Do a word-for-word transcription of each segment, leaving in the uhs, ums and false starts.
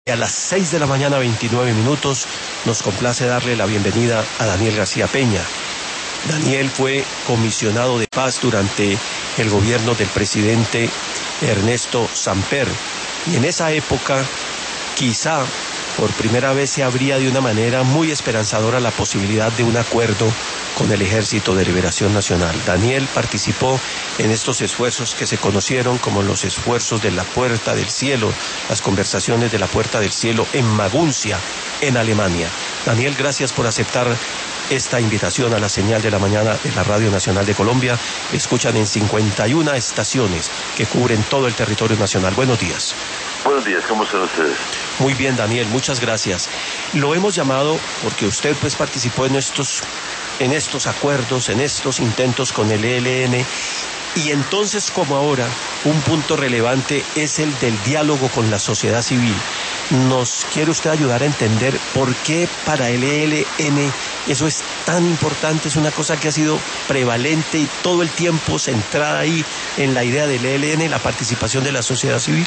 A las seis de la mañana, veintinueve minutos, nos complace darle la bienvenida a Daniel García Peña. Daniel fue comisionado de paz durante el gobierno del presidente Ernesto Samper, y en esa época, quizá por primera vez se abría de una manera muy esperanzadora la posibilidad de un acuerdo con el Ejército de Liberación Nacional. Daniel participó en estos esfuerzos que se conocieron como los esfuerzos de la Puerta del Cielo, las conversaciones de la Puerta del Cielo en Maguncia, en Alemania. Daniel, gracias por aceptar esta invitación a la señal de la mañana de la Radio Nacional de Colombia. Escuchan en cincuenta y una estaciones que cubren todo el territorio nacional. Buenos días. Buenos días, ¿cómo están ustedes? Muy bien, Daniel, muchas gracias. Lo hemos llamado porque usted pues participó en estos, en estos acuerdos, en estos intentos con el E L N, y entonces como ahora, un punto relevante es el del diálogo con la sociedad civil. ¿Nos quiere usted ayudar a entender por qué para el E L N eso es tan importante? Es una cosa que ha sido prevalente y todo el tiempo centrada ahí en la idea del E L N, la participación de la sociedad civil.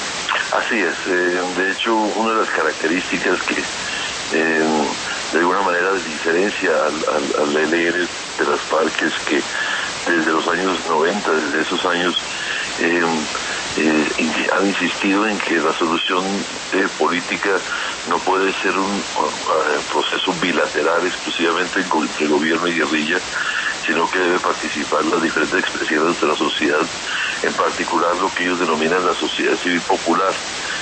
Así es, eh, de hecho una de las características que eh, de alguna manera diferencia al, al, al E L N de las FARC es que desde los años noventa, desde esos años, eh, eh, han insistido en que la solución eh, política no puede ser un uh, proceso bilateral exclusivamente entre gobierno y guerrilla, sino que debe participar las diferentes expresiones de la sociedad, en particular lo que ellos denominan la sociedad civil popular,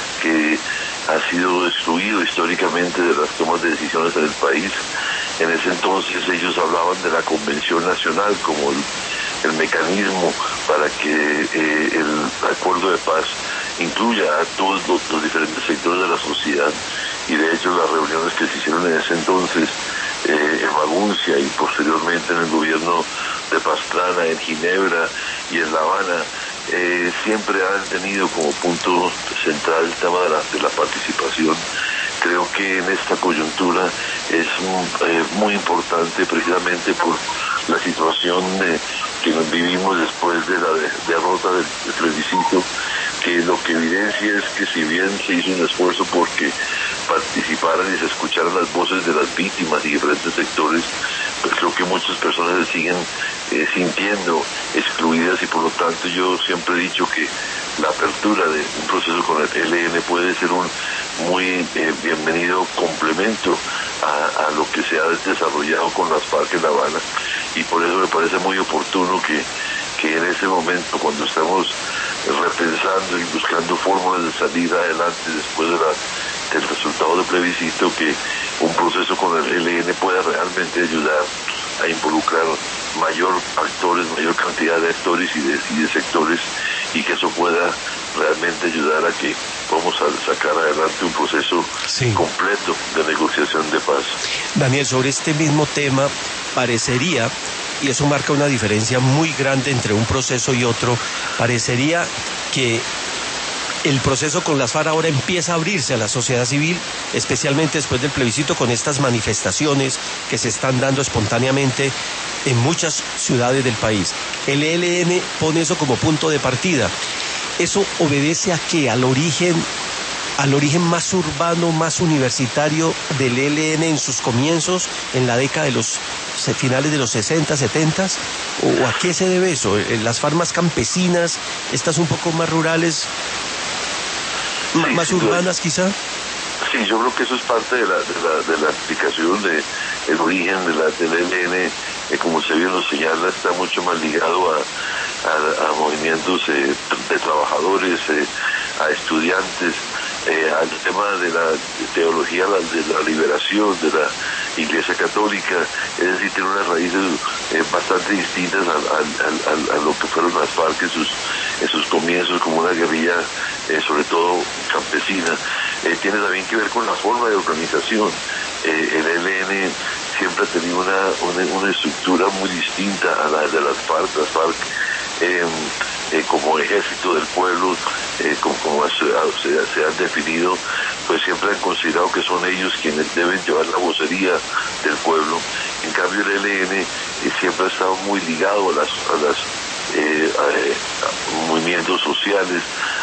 que ha sido excluido históricamente de las tomas de decisiones en el país. En ese entonces ellos hablaban de la Convención Nacional como el, el mecanismo para que eh, el acuerdo de paz incluya a todos los, los diferentes sectores de la sociedad, y de hecho las reuniones que se hicieron en ese entonces eh, en Maguncia y posteriormente en el gobierno de Pastrana, en Ginebra y en La Habana, eh, siempre han tenido como punto central el tema de la, de la participación. Creo que en esta coyuntura es eh, muy importante, precisamente por la situación eh, que nos vivimos después de la de, derrota del, del plebiscito, que lo que evidencia es que si bien se hizo un esfuerzo porque participaran y se escucharan las voces de las víctimas y diferentes sectores, pues creo que muchas personas se siguen eh, sintiendo excluidas, y por lo tanto yo siempre he dicho que la apertura de un proceso con el E L N puede ser un muy eh, bienvenido complemento a, a lo que se ha desarrollado con las FARC en La Habana, y por eso me parece muy oportuno que, que en ese momento, cuando estamos repensando y buscando fórmulas de salir adelante después de la, del resultado del plebiscito, que un proceso con el E L N pueda realmente ayudar a involucrar mayor actores, mayor cantidad de actores y de, y de sectores, y que eso pueda realmente ayudar a que podamos sacar adelante un proceso sí. completo de negociación de paz. Daniel, sobre este mismo tema, parecería, y eso marca una diferencia muy grande entre un proceso y otro, parecería que el proceso con las FARC ahora empieza a abrirse a la sociedad civil, especialmente después del plebiscito, con estas manifestaciones que se están dando espontáneamente en muchas ciudades del país. El E L N pone eso como punto de partida. ¿Eso obedece a qué? ¿Al origen, al origen más urbano, más universitario del E L N en sus comienzos, en la década de los finales de los sesenta, setenta? ¿O a qué se debe eso? ¿Las FARC más campesinas, estas un poco más rurales, sí, más urbanas yo, quizá? Sí, yo creo que eso es parte de la, de la, de la explicación de el origen de la, del E L N, eh, como usted bien lo señala, está mucho más ligado a, a, a movimientos eh, de trabajadores, eh, a estudiantes, eh, al tema de la teología de la liberación de la Iglesia Católica, es decir, tiene unas raíces eh, bastante distintas a, a, a, a lo que fueron las FARC en sus, en sus comienzos como una guerrilla, eh, sobre todo campesina. Eh, tiene también que ver con la forma de organización. Eh, el E L N siempre ha tenido una, una, una estructura muy distinta a la de las FARC. Las FARC eh, eh, como ejército del pueblo, eh, como, como se, se, se han definido, pues siempre han considerado que son ellos quienes deben llevar la vocería del pueblo. En cambio el E L N eh, siempre ha estado muy ligado a las, a las eh, a, a movimientos sociales,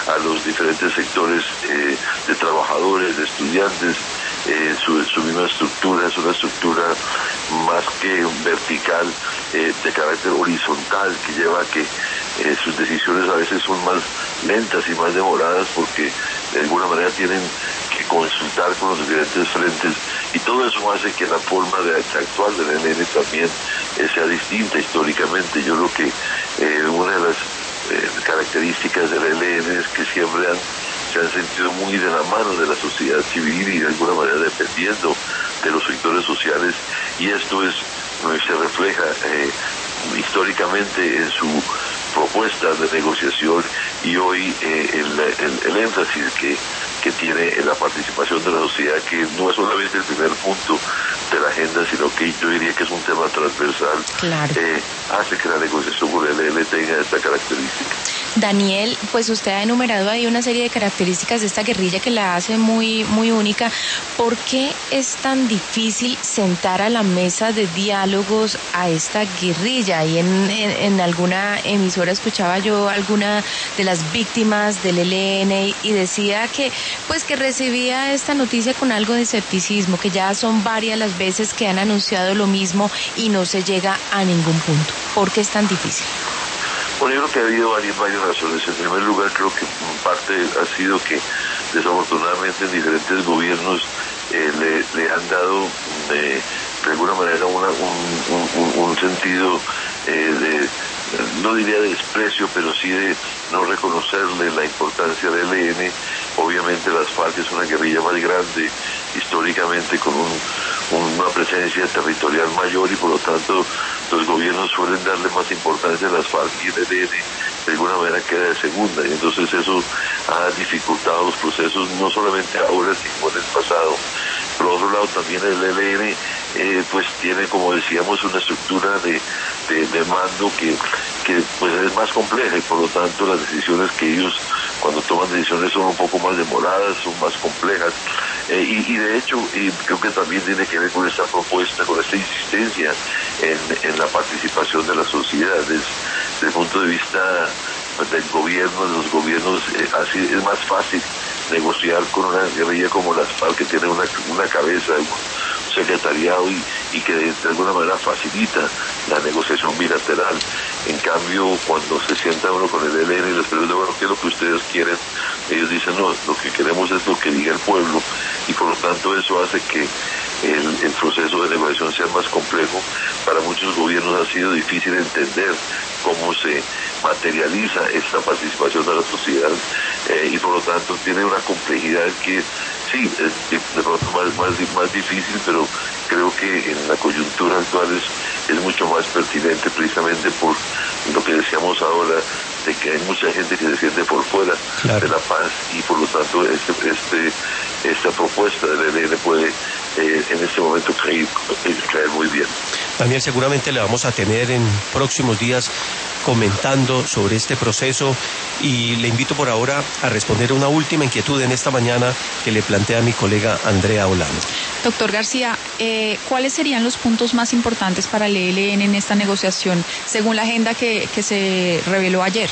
a los diferentes sectores eh, de trabajadores, de estudiantes. Eh, su, su misma estructura es una estructura más que vertical, eh, de carácter horizontal, que lleva a que eh, sus decisiones a veces son más lentas y más demoradas porque de alguna manera tienen que consultar con los diferentes frentes, y todo eso hace que la forma de actuar del E L N también eh, sea distinta históricamente. Yo creo que eh, una de las eh, características del E L N es que siempre han se han sentido muy de la mano de la sociedad civil y de alguna manera dependiendo de los sectores sociales, y esto es se refleja eh, históricamente en su propuesta de negociación y hoy eh, el, el, el énfasis que, que tiene en la participación de la sociedad, que no es solamente el primer punto de la agenda, sino que yo diría que es un tema transversal. Claro. eh, hace que la negociación con el E L N tenga esta característica. Daniel, pues usted ha enumerado ahí una serie de características de esta guerrilla que la hace muy, muy única. ¿Por qué es tan difícil sentar a la mesa de diálogos a esta guerrilla? Y en, en, en alguna emisora escuchaba yo alguna de las víctimas del E L N y decía que, pues, que recibía esta noticia con algo de escepticismo, que ya son varias las veces que han anunciado lo mismo y no se llega a ningún punto. ¿Por qué es tan difícil? Bueno, yo creo que ha habido varias, varias razones. En primer lugar, creo que en parte ha sido que desafortunadamente en diferentes gobiernos eh, le, le han dado eh, de alguna manera una, un, un, un sentido eh, de, no diría de desprecio, pero sí de no reconocerle la importancia del E L N. Obviamente las FARC es una guerrilla más grande, históricamente con un, una presencia territorial mayor, y por lo tanto los gobiernos suelen darle más importancia a las FARC, y el E L N de alguna manera queda de segunda, y entonces eso ha dificultado los procesos, no solamente ahora, sino en el pasado. Por otro lado, también el E L N eh, pues tiene, como decíamos, una estructura de, de, de mando que, que pues es más compleja, y por lo tanto las decisiones que ellos cuando toman decisiones son un poco más demoradas, son más complejas, eh, y, y de hecho y creo que también tiene que ver con esta propuesta, con esta insistencia en, en la participación de la sociedad. Desde, desde el punto de vista del gobierno, de los gobiernos, eh, así es más fácil negociar con una guerrilla como las FARC, que tiene una, una cabeza, un secretariado y, y que de, de alguna manera facilita la negociación bilateral. En cambio, cuando se sienta uno con el E L N y les pregunta, bueno, ¿qué es lo que ustedes quieren? Ellos dicen, no, lo que queremos es lo que diga el pueblo, y por lo tanto eso hace que el, el proceso de negociación sea más complejo. Para muchos gobiernos ha sido difícil entender cómo se materializa esta participación de la sociedad, eh, y por lo tanto tiene una complejidad que sí, es de pronto más, más, más difícil, pero creo que en la coyuntura actual es, es mucho más pertinente, precisamente por lo que decíamos ahora, de que hay mucha gente que se siente por fuera, claro, de la paz, y por lo tanto este, este, esta propuesta del E L N puede eh, en este momento caer, caer muy bien. Daniel, seguramente le vamos a tener en próximos días comentando sobre este proceso, y le invito por ahora a responder una última inquietud en esta mañana que le plantea mi colega Andrea Olano. Doctor García, eh, ¿cuáles serían los puntos más importantes para el E L N en esta negociación según la agenda que, que se reveló ayer?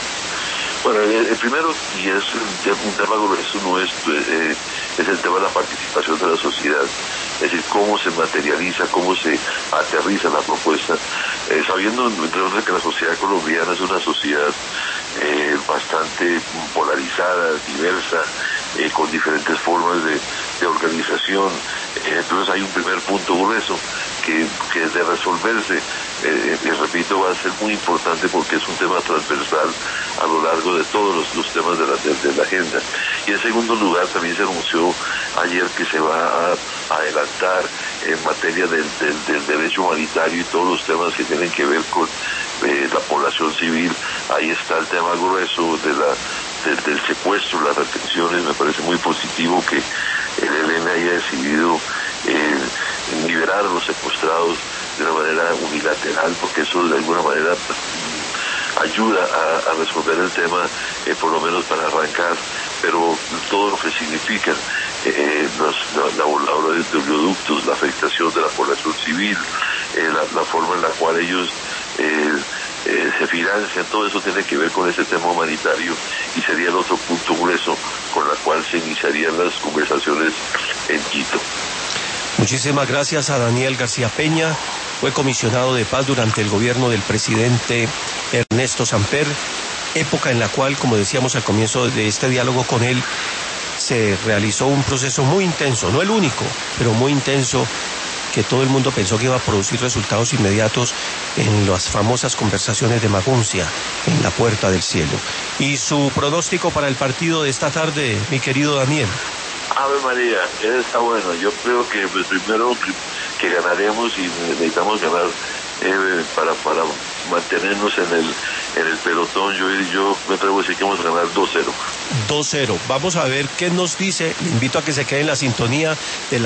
Bueno, el, el primero, y es un tema grueso nuestro, eh, es el tema de la participación de la sociedad, es decir, cómo se materializa, cómo se aterriza la propuesta, eh, sabiendo que la sociedad colombiana es una sociedad eh, bastante polarizada, diversa, eh, con diferentes formas de, de organización. Eh, entonces hay un primer punto grueso que, que de resolverse, eh, y repito, va a ser muy importante porque es un tema transversal a lo largo de todos los, los temas de la, de, de la agenda. Y en segundo lugar, también se anunció ayer que se va a, a adelantar en materia del, del, del derecho humanitario y todos los temas que tienen que ver con eh, la población civil. Ahí está el tema grueso de la, de, del secuestro, las retenciones. Me parece muy positivo que el E L N haya decidido eh, liberar a los secuestrados de una manera unilateral, porque eso de alguna manera ayuda a, a resolver el tema, eh, por lo menos para arrancar, pero todo lo que significa eh, los, la, la, la obra de oleoductos, la afectación de la población civil, eh, la, la forma en la cual ellos eh, eh, se financian, todo eso tiene que ver con ese tema humanitario y sería el otro punto grueso con la cual se iniciarían las conversaciones en Quito. Muchísimas gracias a Daniel García Peña. Fue comisionado de paz durante el gobierno del presidente Ernesto Samper, época en la cual, como decíamos al comienzo de este diálogo con él, se realizó un proceso muy intenso, no el único, pero muy intenso, que todo el mundo pensó que iba a producir resultados inmediatos en las famosas conversaciones de Maguncia, en la Puerta del Cielo. Y su pronóstico para el partido de esta tarde, mi querido Daniel. Ave María, está bueno. Yo creo que pues, primero que ganaremos y necesitamos ganar eh, para para mantenernos en el en el pelotón. Yo yo me atrevo a decir que vamos a ganar dos cero. dos cero. Vamos a ver qué nos dice. Le invito a que se quede en la sintonía de la